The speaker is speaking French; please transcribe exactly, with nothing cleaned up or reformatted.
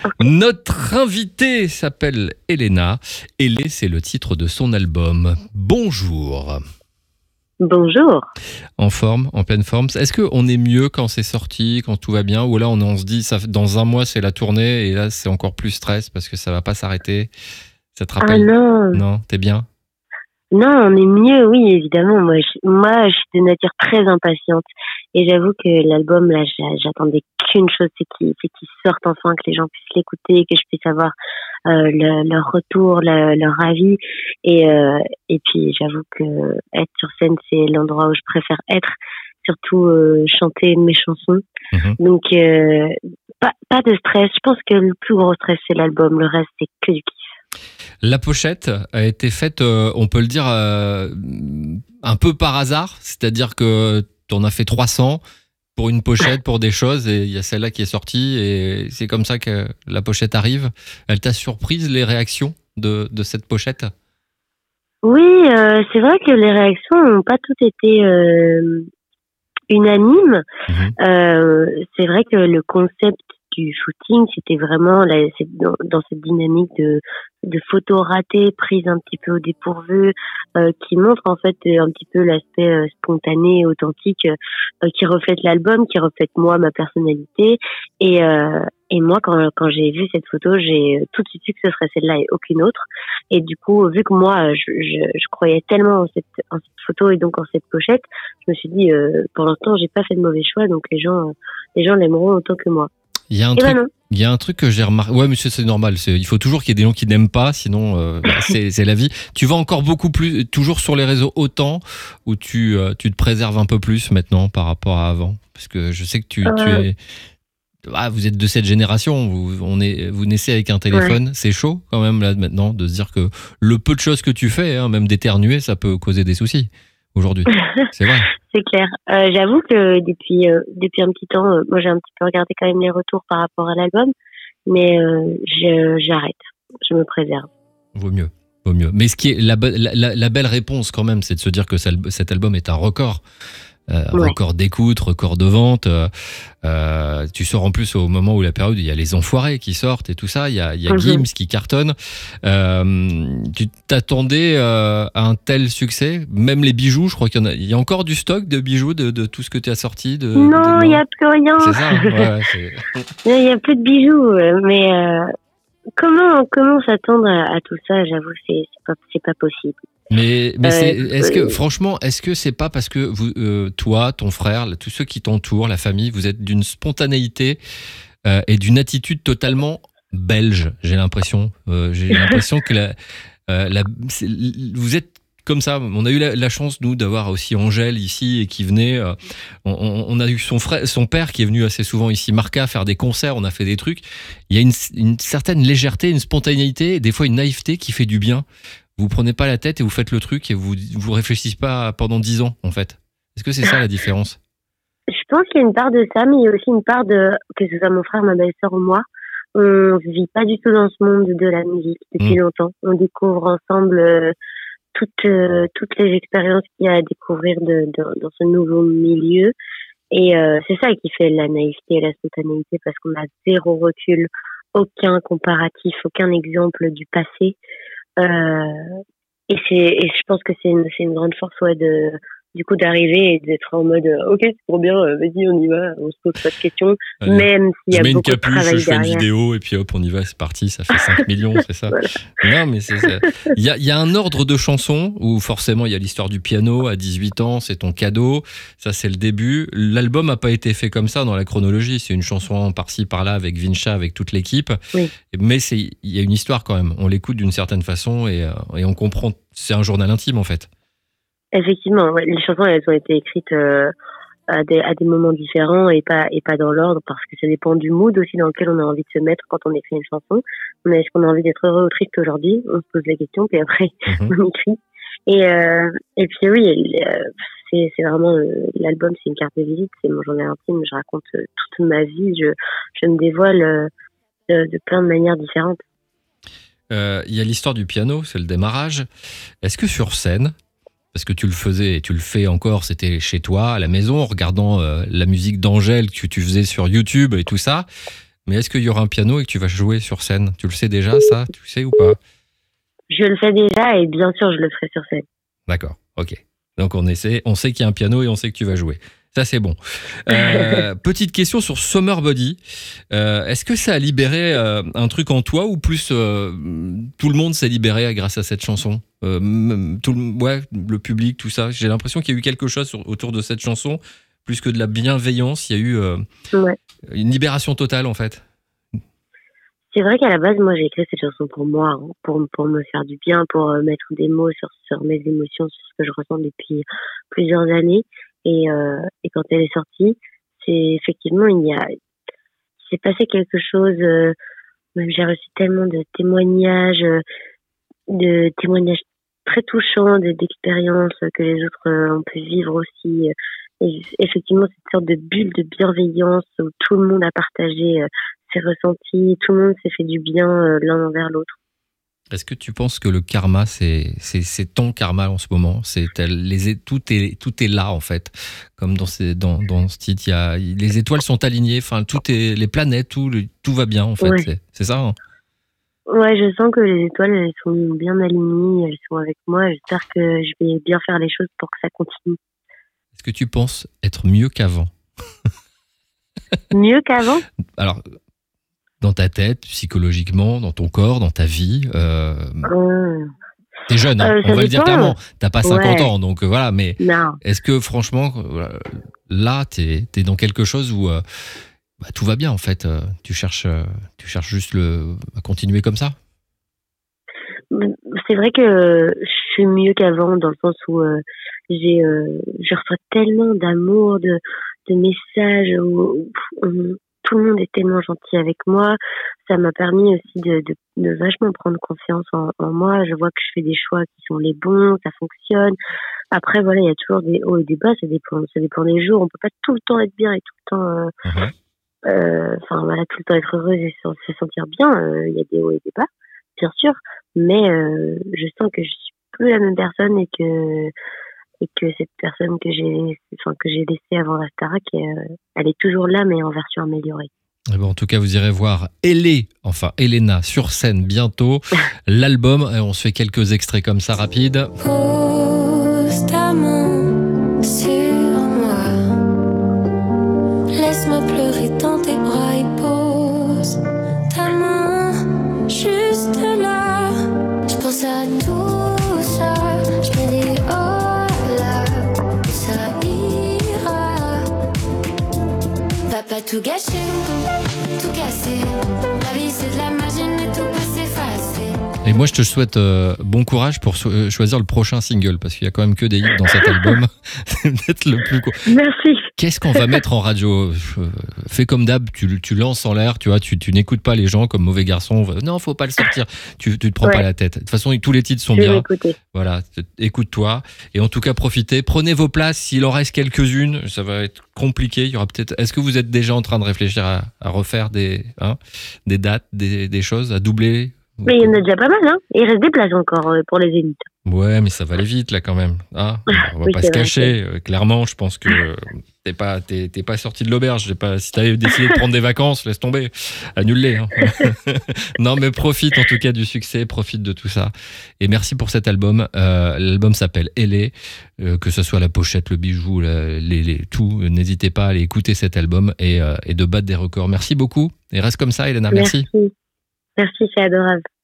Notre invitée s'appelle Elena. Elé, c'est le titre de son album. Bonjour. Bonjour. En forme, en pleine forme. Est-ce qu'on est mieux quand c'est sorti, quand tout va bien, ou là on, on se dit ça, dans un mois c'est la tournée et là c'est encore plus stress parce que ça va pas s'arrêter? Ça te rappelle? Ah non. Non, t'es bien? Non, on est mieux, oui, évidemment. Moi, je, moi, je suis de nature très impatiente. Et j'avoue que l'album, là, j'attendais qu'une chose, c'est qu'il, c'est qu'il sorte enfin, que les gens puissent l'écouter, que je puisse avoir euh, le, leur retour, le, leur avis. Et, euh, et puis, j'avoue que être sur scène, c'est l'endroit où je préfère être. Surtout euh, chanter mes chansons. Mmh. Donc, euh, pas, pas de stress. Je pense que le plus gros stress, c'est l'album. Le reste, c'est que du kiff. La pochette a été faite, euh, on peut le dire, euh, un peu par hasard. C'est-à-dire que tu en as fait trois cents pour une pochette, pour des choses, et il y a celle-là qui est sortie, et c'est comme ça que la pochette arrive. Elle t'a surprise, les réactions de, de cette pochette? Oui, euh, c'est vrai que les réactions n'ont pas toutes été euh, unanimes. Mmh. Euh, c'est vrai que le concept du shooting, c'était vraiment là, c'est dans, dans cette dynamique de, de photos ratées, prises un petit peu au dépourvu, euh, qui montre en fait un petit peu l'aspect euh, spontané et authentique, euh, qui reflète l'album, qui reflète moi, ma personnalité. Et, euh, et moi, quand, quand j'ai vu cette photo, j'ai tout de suite su que ce serait celle-là et aucune autre. Et du coup, vu que moi, je, je, je croyais tellement en cette, en cette photo et donc en cette pochette, je me suis dit, euh, pour l'instant, j'ai pas fait de mauvais choix, donc les gens, euh, les gens l'aimeront autant que moi. Il y a un, truc, ben il y a un truc que j'ai remarqué. Ouais, monsieur, c'est normal. C'est, il faut toujours qu'il y ait des gens qui n'aiment pas, sinon euh, c'est, c'est la vie. Tu vas encore beaucoup plus, toujours sur les réseaux autant, ou tu, euh, tu te préserves un peu plus maintenant par rapport à avant? Parce que je sais que tu, euh... tu es. Ah, vous êtes de cette génération. Vous, on est, vous naissez avec un téléphone. Ouais. C'est chaud quand même là maintenant de se dire que le peu de choses que tu fais, hein, même d'éternuer, ça peut causer des soucis aujourd'hui. C'est vrai. C'est clair. Euh, j'avoue que depuis euh, depuis un petit temps, euh, moi j'ai un petit peu regardé quand même les retours par rapport à l'album, mais euh, je, j'arrête. Je me préserve. Vaut mieux, vaut mieux. Mais ce qui est la, la, la belle réponse quand même, c'est de se dire que cet album est un record. Euh, ouais. Record d'écoute, record de vente. Euh, euh, tu sors en plus au moment où la période, il y a les Enfoirés qui sortent et tout ça. Il y a, il y a mm-hmm. Gims qui cartonne. Euh, tu t'attendais euh, à un tel succès? Même les bijoux, je crois qu'il y en a. Il y a encore du stock de bijoux de, de tout ce que tu as sorti de, Non, il n'y a plus rien. C'est ça. Ouais, c'est... Il n'y a plus de bijoux, mais euh, comment comment s'attendre à, à tout ça? J'avoue, c'est c'est pas c'est pas possible. Mais, mais c'est, est-ce que, franchement, est-ce que c'est pas parce que vous, euh, toi, ton frère, tous ceux qui t'entourent, la famille, vous êtes d'une spontanéité euh, et d'une attitude totalement belge, j'ai l'impression. Euh, j'ai l'impression que la, euh, la, vous êtes comme ça. On a eu la, la chance, nous, d'avoir aussi Angèle ici et qui venait. Euh, on, on a eu son frère, son père qui est venu assez souvent ici, Marca, faire des concerts. On a fait des trucs. Il y a une, une certaine légèreté, une spontanéité, et des fois une naïveté qui fait du bien. Vous prenez pas la tête et vous faites le truc et vous vous réfléchissez pas pendant dix ans en fait. Est-ce que c'est ça la différence? Je pense qu'il y a une part de ça, mais il y a aussi une part de, que ce soit mon frère, ma belle-sœur ou moi, on vit pas du tout dans ce monde de la musique depuis mmh. longtemps. On découvre ensemble euh, toutes euh, toutes les expériences qu'il y a à découvrir de, de dans ce nouveau milieu. Et euh, c'est ça qui fait la naïveté et la spontanéité, parce qu'on a zéro recul, aucun comparatif, aucun exemple du passé. Euh, et c'est et je pense que c'est une c'est une grande force, ouais, de du coup d'arriver et d'être en mode ok, c'est trop bien, vas-y, on y va, on se pose pas de questions. Allez, même s'il y a beaucoup de travail derrière. Je mets une vidéo et puis hop, on y va, c'est parti, ça fait cinq millions, c'est ça. Voilà. Non, mais c'est ça. Il y a il y a un ordre de chansons où forcément il y a l'histoire du piano à dix-huit ans, c'est ton cadeau, ça c'est le début. L'album a pas été fait comme ça dans la chronologie, c'est une chanson par-ci par-là avec Vincha, avec toute l'équipe. Oui. Mais c'est il y a une histoire quand même. On l'écoute d'une certaine façon et et on comprend. C'est un journal intime en fait. Effectivement, ouais, les chansons, elles ont été écrites euh, à, des, à des moments différents et pas et pas dans l'ordre, parce que ça dépend du mood aussi dans lequel on a envie de se mettre quand on écrit une chanson. On a, est-ce qu'on a envie d'être heureux ou triste aujourd'hui? On se pose la question, puis après mm-hmm. on écrit. Et euh, et puis oui, c'est c'est vraiment l'album, c'est une carte de visite, c'est mon journal intime. Je raconte toute ma vie, je je me dévoile de, de plein de manières différentes. Il euh, y a l'histoire du piano, c'est le démarrage. Est-ce que sur scène, parce que tu le faisais et tu le fais encore, c'était chez toi, à la maison, en regardant euh, la musique d'Angèle que tu faisais sur YouTube et tout ça, Mais est-ce qu'il y aura un piano et que tu vas jouer sur scène? Tu le sais déjà, ça? Tu le sais ou pas? Je le sais déjà et bien sûr, je le ferai sur scène. D'accord, ok. Donc on, essaie, on sait qu'il y a un piano et on sait que tu vas jouer. Ça, c'est bon. Euh, petite question sur Summer Body. Euh, est-ce que ça a libéré euh, un truc en toi ou plus euh, tout le monde s'est libéré grâce à cette chanson? euh, tout le, ouais, le public, tout ça. J'ai l'impression qu'il y a eu quelque chose sur, autour de cette chanson. Plus que de la bienveillance, il y a eu euh, ouais. une libération totale, en fait. C'est vrai qu'à la base, moi, j'ai écrit cette chanson pour moi, hein, pour, pour me faire du bien, pour euh, mettre des mots sur, sur mes émotions, sur ce que je ressens depuis plusieurs années. Et, euh, et quand elle est sortie, c'est effectivement, il y a, il s'est passé quelque chose. Euh, même j'ai reçu tellement de témoignages, euh, de témoignages très touchants, de, d'expériences que les autres euh, ont pu vivre aussi. Et effectivement, cette sorte de bulle de bienveillance où tout le monde a partagé euh, ses ressentis, tout le monde s'est fait du bien euh, l'un envers l'autre. Est-ce que tu penses que le karma, c'est, c'est, c'est ton karma en ce moment? C'est, les, tout, est, tout est là, en fait. Comme dans, ces, dans, dans ce titre, il y a, les étoiles sont alignées, enfin, tout est, les planètes, tout, tout va bien, en fait. Ouais. C'est, c'est ça, hein? Ouais, je sens que les étoiles, elles sont bien alignées, elles sont avec moi. J'espère que je vais bien faire les choses pour que ça continue. Est-ce que tu penses être mieux qu'avant? Mieux qu'avant? Alors, dans ta tête, psychologiquement, dans ton corps, dans ta vie euh, mmh. T'es jeune, hein, euh, on va le dire clairement. T'as pas cinquante ouais. ans, donc euh, voilà. Mais non. Est-ce que franchement, euh, là, t'es es dans quelque chose où euh, bah, tout va bien en fait. Euh, tu cherches, euh, tu cherches juste le, à continuer comme ça? C'est vrai que je suis mieux qu'avant dans le sens où euh, j'ai, euh, je reçois tellement d'amour, de, de messages où, où, où tout le monde est tellement gentil avec moi. Ça m'a permis aussi de, de, de vachement prendre confiance en, en moi. Je vois que je fais des choix qui sont les bons, ça fonctionne. Après, voilà, il y a toujours des hauts et des bas, ça dépend, ça dépend des jours. On peut pas tout le temps être bien et tout le temps, euh, mmh. euh, enfin voilà, tout le temps être heureuse et se, se sentir bien. Il euh, y a des hauts et des bas, bien sûr. Mais euh, je sens que je suis plus la même personne et que et que cette personne que j'ai, enfin que j'ai laissée avant la Starac, euh, elle est toujours là, mais en version améliorée. Eh ben, en tout cas, vous irez voir Elé, enfin Elena, sur scène bientôt. L'album, et on se fait quelques extraits comme ça rapides. Pose ta main sur moi, laisse-moi pleurer dans tes bras et pose ta main juste là. Je pense à tout ça, je me dis oh là, ça ira. Va pas tout gâcher, tout casser. La vie c'est de la magie, mais tout peut s'effacer. Et moi, je te souhaite euh, bon courage pour so- euh, choisir le prochain single, parce qu'il y a quand même que des hits dans cet album. C'est peut-être le plus court. Merci. Qu'est-ce qu'on va mettre en radio? Fais comme d'hab, tu, tu lances en l'air, tu vois, tu, tu n'écoutes pas les gens comme mauvais garçon. Non, faut pas le sortir. Tu, tu te prends ouais. pas la tête. De toute façon, tous les titres sont je bien. Vais écouter. Voilà, écoute-toi. Et en tout cas, profitez. Prenez vos places. S'il en reste quelques-unes, ça va être compliqué. Il y aura peut-être. Est-ce que vous êtes déjà en train de réfléchir à, à refaire des, hein, des dates, des, des choses, à doubler? Mais il y en a déjà pas mal, hein. Il reste des places encore euh, pour les zéniths. Ouais, mais ça va aller vite là quand même. Hein, on va oui, pas se cacher. vrai. Clairement, je pense que t'es pas, t'es, t'es pas sorti de l'auberge. J'ai pas, si t'avais décidé de prendre des vacances, laisse tomber, annule-les. Hein. Non, mais profite en tout cas du succès, profite de tout ça. Et merci pour cet album. Euh, l'album s'appelle Elé, euh, que ce soit la pochette, le bijou, la, les, les, tout. N'hésitez pas à aller écouter cet album et, euh, et de battre des records. Merci beaucoup et reste comme ça, Elena. Merci. Merci, merci c'est adorable.